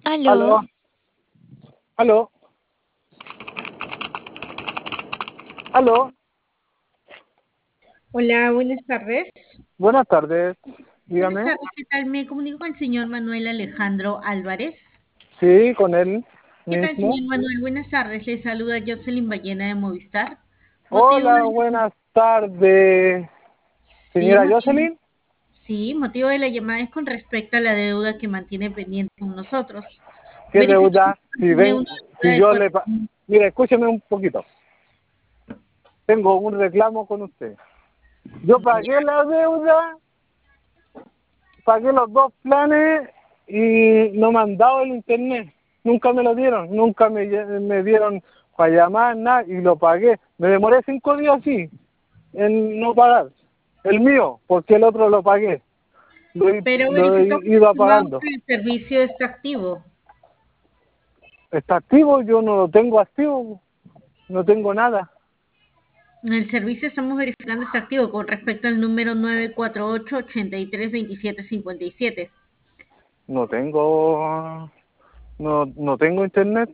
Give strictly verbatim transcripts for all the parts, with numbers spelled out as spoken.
Aló, Aló, aló, aló. hola, buenas tardes. Buenas tardes, Buenas dígame. tardes, ¿qué tal? Me comunico con el señor Manuel Alejandro Álvarez. Sí, con él ¿Qué tal, mismo. señor Manuel? Buenas tardes, le saluda Jocelyn Ballena de Movistar. Motivo Hola, de, buenas tardes, sí, señora motivo, Jocelyn. sí, motivo de la llamada es con respecto a la deuda que mantiene pendiente con nosotros. ¿Qué Verificamos deuda? que Si tiene ven, una deuda si de yo cuatro. le... pa- Mire, escúcheme un poquito. Tengo un reclamo con usted. Yo pagué la deuda, pagué los dos planes y no me han dado el internet. Nunca me lo dieron, nunca me, lle- me dieron para llamar, nada, y lo pagué. Me demoré cinco días así, en no pagar. El mío, porque el otro lo pagué. Lo, he- Pero lo he verificamos, ido estimado, pagando. que el servicio está activo. ¿Está activo? Yo no lo tengo activo, no tengo nada. El servicio estamos verificando está activo con respecto al número nueve cuatro ocho, ochenta y tres, veintisiete cincuenta y siete. No tengo, no, no tengo internet.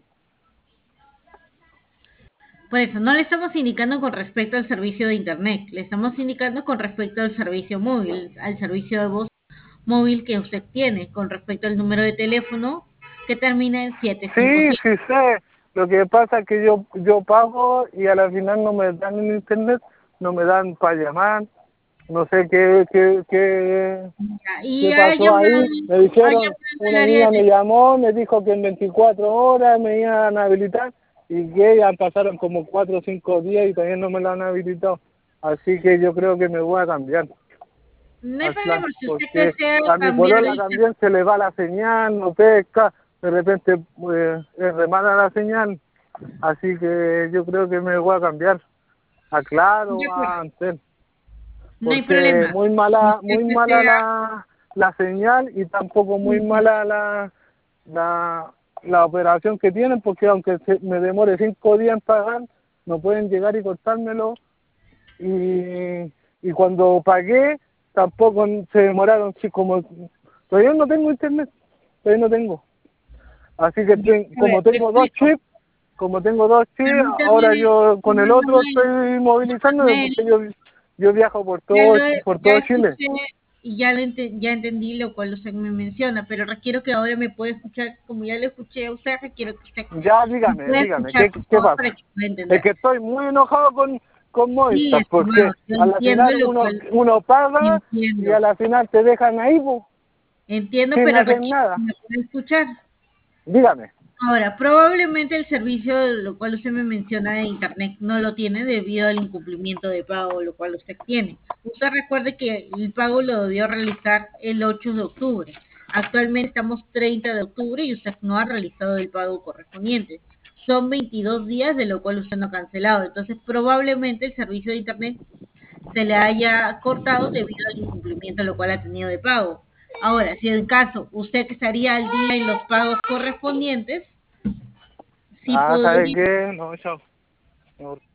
Por eso, no le estamos indicando con respecto al servicio de Internet, le estamos indicando con respecto al servicio móvil, al servicio de voz móvil que usted tiene, con respecto al número de teléfono que termina en Sí, setecientos cincuenta y siete. sí sé. Lo que pasa es que yo yo pago y a la final no me dan el internet, no me dan para llamar. No sé qué qué qué, Y qué ha pasó llamado, ahí. Me ha dijeron, llamado al una área de niña me teléfono. llamó, me dijo que en veinticuatro horas me iban a habilitar y que ya pasaron como cuatro o cinco días y todavía no me lo han habilitado. Así que yo creo que me voy a cambiar No hay al plan, problema, si usted porque desea a mi cambiar polola el servicio. también se le va la señal, no pesca, de repente pues, es re mala la señal, así que yo creo que me voy a cambiar a Claro De o acuerdo, a Antel, no hay porque problema. muy Si mala, usted muy mala desea, la, la señal y tampoco muy mala la, la, la operación que tienen, porque aunque se, me demore cinco días en pagar, no pueden llegar y cortármelo y, y cuando pagué tampoco se demoraron, sí, como todavía no tengo internet, todavía no tengo, así que ten- a ver, como le tengo dos explico. chips, como tengo dos chips, ahora Permítame, yo con el señor otro Manuel, estoy señor movilizándome Manuel, porque yo yo viajo por Ya todo lo, por ya todo Chile. escuché y ya lo ente- ya entendí lo cual usted me menciona, pero requiero que ahora me pueda escuchar, como ya lo escuché a usted, requiero que usted Ya me dígame, pueda dígame, escuchar, ¿qué, por qué favor, para pasa? que pueda Es entender. que estoy muy enojado con, con Sí, Movistar, estimado, porque yo a la entiendo final lo uno cual, uno paga y a entiendo, la final te dejan ahí, po, entiendo, sin pero hacer requiero que nada. me pueda escuchar. Dígame. Ahora, probablemente el servicio, lo cual usted me menciona de Internet, no lo tiene debido al incumplimiento de pago, lo cual usted tiene. Usted recuerde que el pago lo debió realizar el ocho de octubre. Actualmente estamos treinta de octubre y usted no ha realizado el pago correspondiente. Son veintidós días de lo cual usted no ha cancelado. Entonces, probablemente el servicio de Internet se le haya cortado debido al incumplimiento, lo cual ha tenido de pago. Ahora, si en caso usted que estaría al día en los pagos correspondientes, sí Ah, ¿sabe podría. qué? No, chao.